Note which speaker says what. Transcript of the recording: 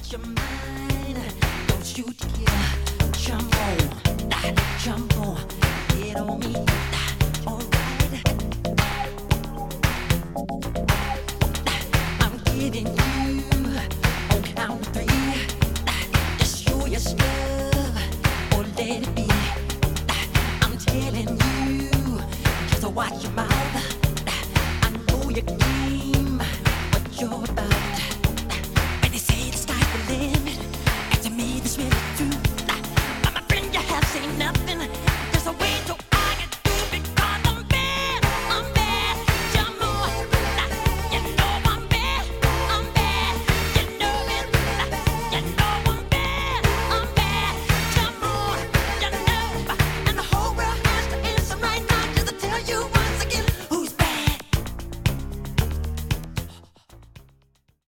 Speaker 1: watch your mind. Don't you dare jump on, jump on, get on me. Alright, I'm giving you on count of three. Just show your stuff or let it be. I'm telling you, just watch your mouth. I know your game, what you're about.